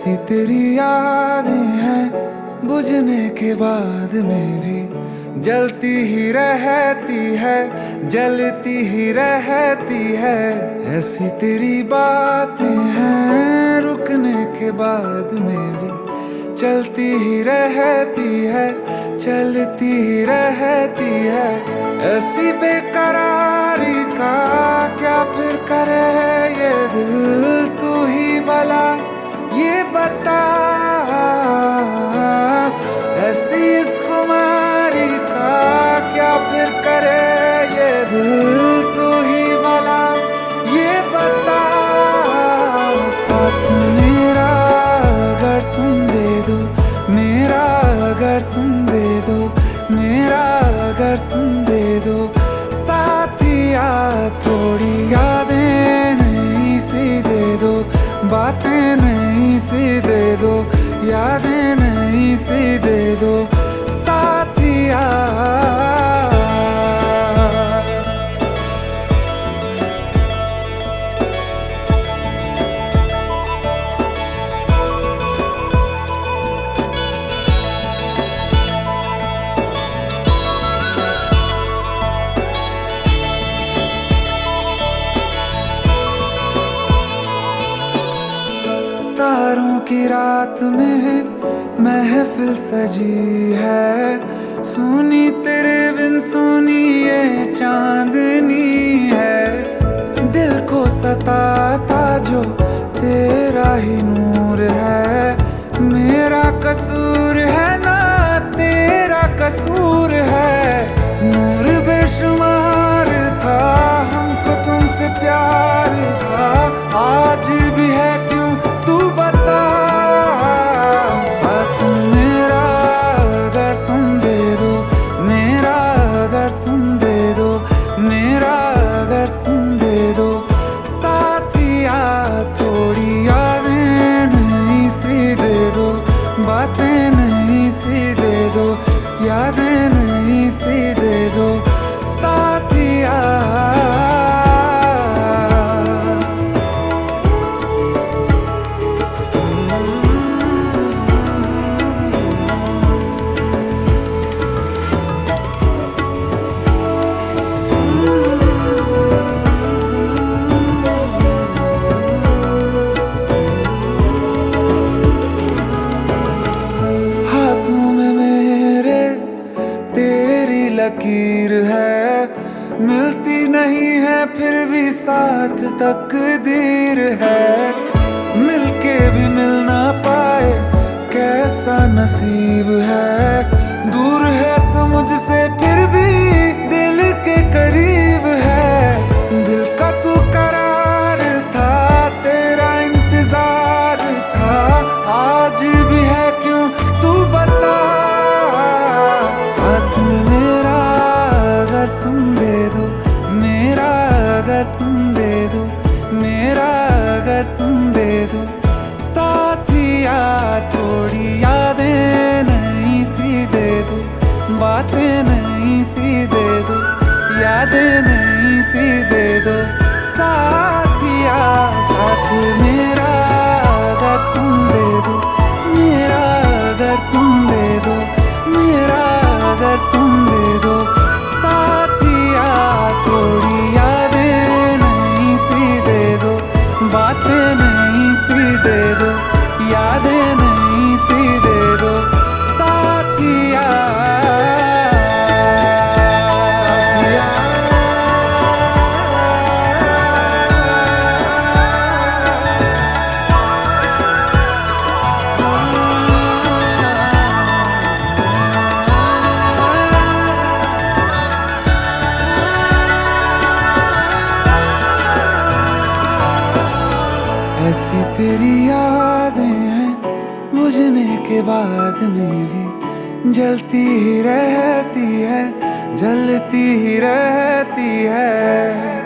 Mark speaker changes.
Speaker 1: ऐसी तेरी यादें हैं बुझने के बाद में भी जलती ही रहती है, जलती ही रहती है। ऐसी तेरी बातें हैं रुकने के बाद में भी चलती ही रहती है, चलती ही रहती है। ऐसी बेकरारी का क्या फिर करे ये दिल, तू ही भला ये बता। ऐसी इस खुमारी का क्या फिर करे ये दिल, तू ही भला ये बता। साथ मेरा अगर तुम दे दो, मेरा अगर तुम दे दो, मेरा अगर तुम दे दो साथिया। थोड़ी यादें नहीं सी दे दो, बातें नहीं सी दे दो, यादें नहीं सी दे दो साथिया। तारों की रात में महफिल सजी है, सुनी तेरे बिन सुनी ये चांदनी है। दिल को सताता जो तेरा ही नूर है, मेरा कसूर है ना तेरा कसूर है। नूर बेशुमार था हमको तुमसे प्यार था, आज भी है क्यों तू बता। साथ मेरा अगर तुम दे दो, मेरा अगर तुम दे दो, मेरा अगर तुम दे दो साथिया। थोड़ी यादें नहीं सी दे दो, बातें नहीं सी दे दो, यादें नहीं सी दे दो साथिया। लकीर है मिलती नहीं है फिर भी साथ तकदीर है। मिलके भी मिल ना पाए कैसा नसीब है, दूर है तो मुझसे फिर भी दिल के करीब है। दिल का तू करार था तेरा इंतजार था, आज भी है क्यों तू बता। साथ मेरा अगर तुम दे दो, मेरा अगर तुम दे दो, मेरा अगर तुम दे दो साथिया। थोड़ी यादें नहीं सी दे दो, बातें नहीं सी दे दो, यादें नहीं सी दे दो साथिया। साथ मेरा अगर तुम दे दो, मेरा अगर तुम दे दो, मेरा अगर तुम दे दो साथिया। थोड़ी यादें नहीं सी दे दो, बातें नहीं सी दे दो, यादें नहीं सी दे दो साथिया। ऐसी तेरी यादें हैं बुझने के बाद में भी जलती ही रहती है, जलती ही रहती है।